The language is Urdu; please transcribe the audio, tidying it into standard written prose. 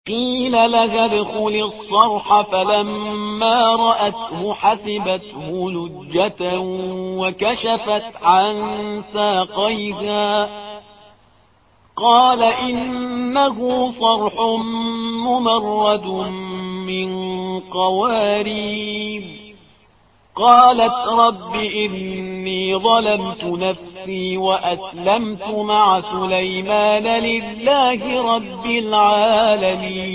قيل لها ادخل الصرح فلما رأته حسبته لجة وكشفت عن ساقيها قال إنه صرح ممرد من قوارير قالت رب إني ظلمت نفسي وأسلمت مع سليمان لله رب العالمين